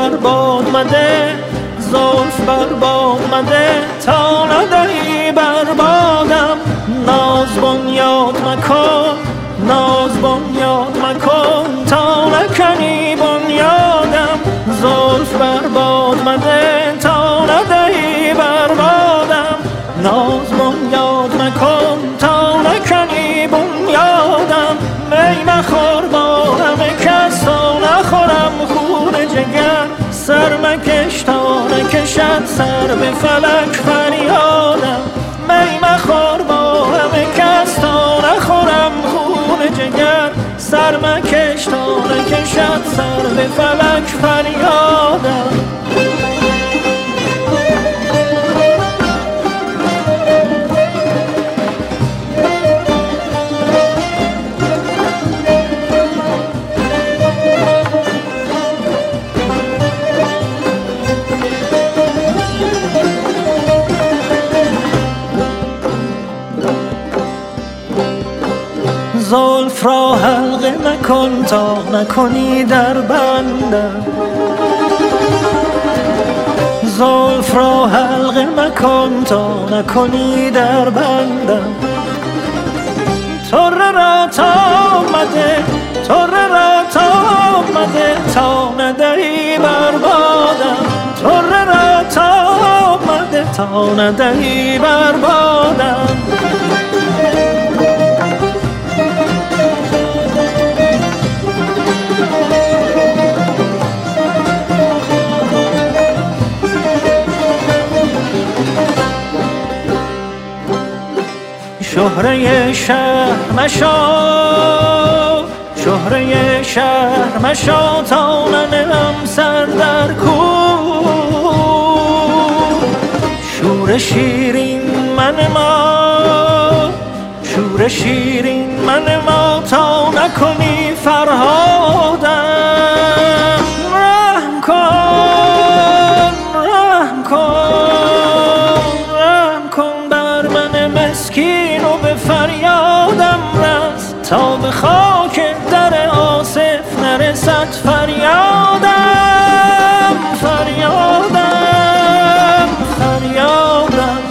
بر باد مده، زلف بر باد مده، تا ندهی بر بادم. ناز بنیاد مکن، ناز بنیاد مکن، تا نکنی بنیادم. زلف بر باد مده، تا ندهی بر بادم. ناز بنیاد مکن، تا نکنی بنیادم. می مخور با همه کس، تا نخورم خون جگر. سر مکش تا نکشد سر به فلک فریادم. می مخور با همه کس، تا نخورم خون جگر. سر مکش تا نکشد سر به فلک فریادم. زلف را حلقه مکن تا نکنی در بندم. زلف را حلقه مکن تا نکنی در بندم. طره را تا آمده، طره را تا آمده، تا ندهی بر بادم. طره را تا آمده، تا ندهی بر بادم. شهره شهر مشا، شهره شهر مشا، تا ننهم سر در کوه. شور شیرین من ما، شور شیرین من ما، تا نکنی فرهادم. رحم کن، رحم کن، رحم کن بر من مسکین و به فریادم رس، تا به خاک در آصف نرسد فریادم. فریادم، فریادم.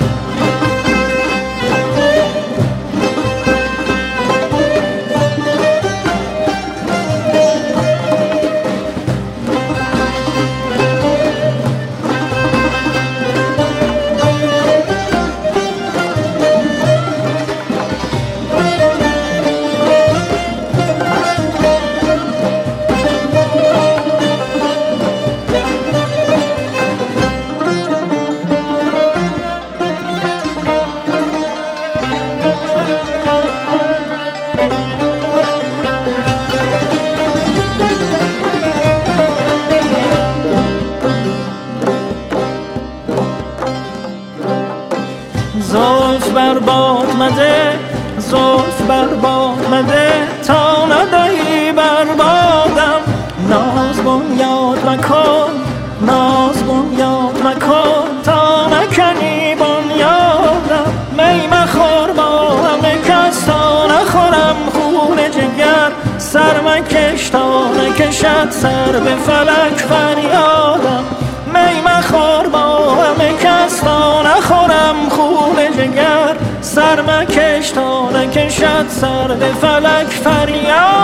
زلف بر باد مده، زلف بر باد مده، تا ندهی بر بادم. ناز بنیاد مکن، ناز بنیاد مکن، تا نکنی بنیادم. می مخور با همه کس، تا نخورم خون جگر. سر مکش تا نکشد سر به فلک فریادم. می مخور با همه کس، تا نخورم خون جگر. سر مکش تا نکشد سر به فلک فریاد.